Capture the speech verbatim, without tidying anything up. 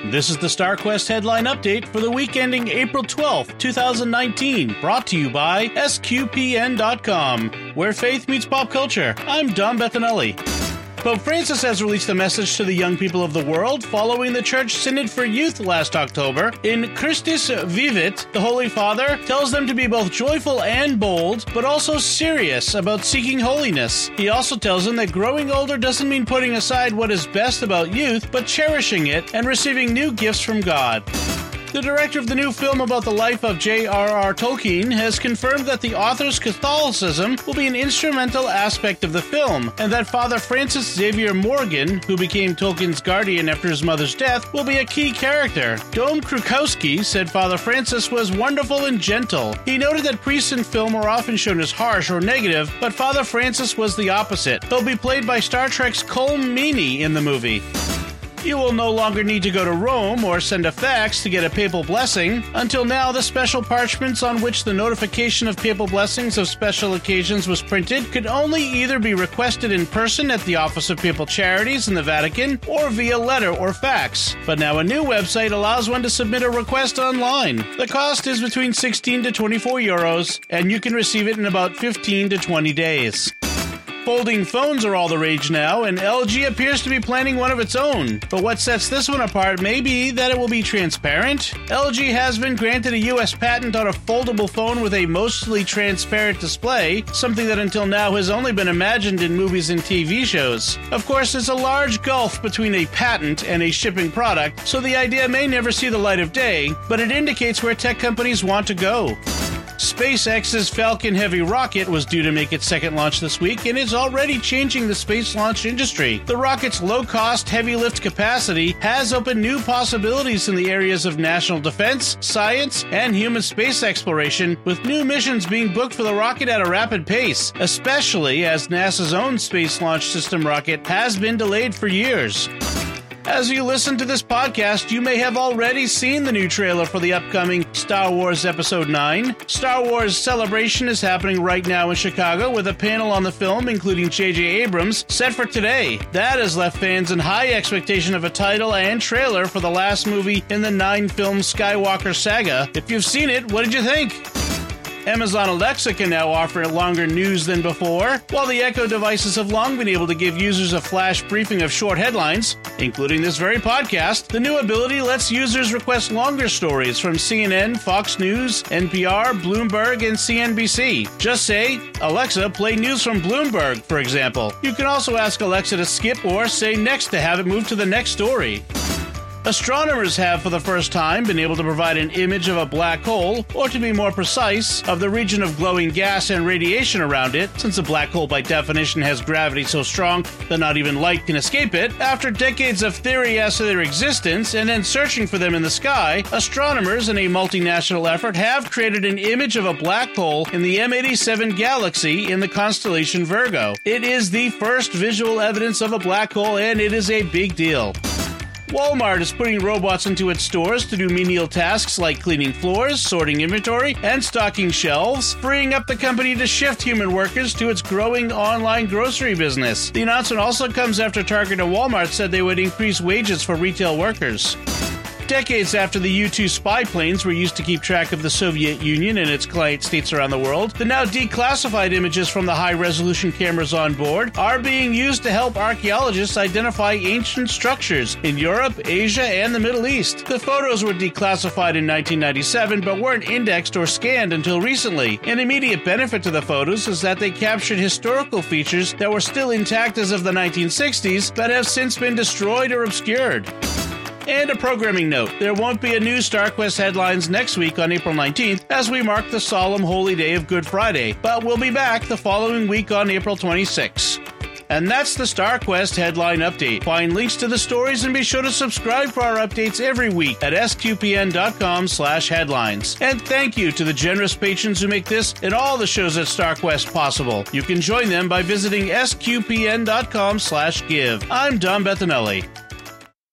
This is the StarQuest headline update for the week ending April twelfth, twenty nineteen, brought to you by S Q P N dot com, where faith meets pop culture. I'm Dom Bettinelli. Pope Francis has released a message to the young people of the world following the Church Synod for Youth last October. In Christus Vivit, the Holy Father tells them to be both joyful and bold, but also serious about seeking holiness. He also tells them that growing older doesn't mean putting aside what is best about youth, but cherishing it and receiving new gifts from God. The director of the new film about the life of J R R Tolkien has confirmed that the author's Catholicism will be an instrumental aspect of the film, and that Father Francis Xavier Morgan, who became Tolkien's guardian after his mother's death, will be a key character. Dom Krukowski said Father Francis was wonderful and gentle. He noted that priests in film are often shown as harsh or negative, but Father Francis was the opposite. He'll be played by Star Trek's Colm Meaney in the movie. You will no longer need to go to Rome or send a fax to get a papal blessing. Until now, the special parchments on which the notification of papal blessings of special occasions was printed could only either be requested in person at the Office of Papal Charities in the Vatican or via letter or fax. But now a new website allows one to submit a request online. The cost is between sixteen to twenty-four euros, and you can receive it in about fifteen to twenty days. Folding phones are all the rage now, and L G appears to be planning one of its own. But what sets this one apart may be that it will be transparent. L G has been granted a U S patent on a foldable phone with a mostly transparent display, something that until now has only been imagined in movies and T V shows. Of course, there's a large gulf between a patent and a shipping product, so the idea may never see the light of day, but it indicates where tech companies want to go. SpaceX's Falcon Heavy rocket was due to make its second launch this week and is already changing the space launch industry. The rocket's low-cost, heavy-lift capacity has opened new possibilities in the areas of national defense, science, and human space exploration, with new missions being booked for the rocket at a rapid pace, especially as NASA's own Space Launch System rocket has been delayed for years. As you listen to this podcast, you may have already seen the new trailer for the upcoming Star Wars Episode nine. Star Wars Celebration is happening right now in Chicago with a panel on the film, including J J Abrams, set for today. That has left fans in high expectation of a title and trailer for the last movie in the nine-film Skywalker saga. If you've seen it, what did you think? Amazon Alexa can now offer longer news than before. While the Echo devices have long been able to give users a flash briefing of short headlines, including this very podcast, the new ability lets users request longer stories from C N N, Fox News, N P R, Bloomberg, and C N B C. Just say, Alexa, play news from Bloomberg, for example. You can also ask Alexa to skip or say next to have it move to the next story. Astronomers have, for the first time, been able to provide an image of a black hole, or to be more precise, of the region of glowing gas and radiation around it, since a black hole by definition has gravity so strong that not even light can escape it. After decades of theory as to their existence, and then searching for them in the sky, astronomers in a multinational effort have created an image of a black hole in the M eighty-seven galaxy in the constellation Virgo. It is the first visual evidence of a black hole, and it is a big deal. Walmart is putting robots into its stores to do menial tasks like cleaning floors, sorting inventory, and stocking shelves, freeing up the company to shift human workers to its growing online grocery business. The announcement also comes after Target and Walmart said they would increase wages for retail workers. Decades after the U two spy planes were used to keep track of the Soviet Union and its client states around the world, the now declassified images from the high-resolution cameras on board are being used to help archaeologists identify ancient structures in Europe, Asia, and the Middle East. The photos were declassified in nineteen ninety-seven but weren't indexed or scanned until recently. An immediate benefit to the photos is that they captured historical features that were still intact as of the nineteen sixties but have since been destroyed or obscured. And a programming note, there won't be a new StarQuest headlines next week on April nineteenth as we mark the solemn holy day of Good Friday, but we'll be back the following week on April twenty-sixth. And that's the StarQuest headline update. Find links to the stories and be sure to subscribe for our updates every week at S Q P N dot com slash headlines. And thank you to the generous patrons who make this and all the shows at StarQuest possible. You can join them by visiting S Q P N dot com slash give. I'm Dom Bettinelli.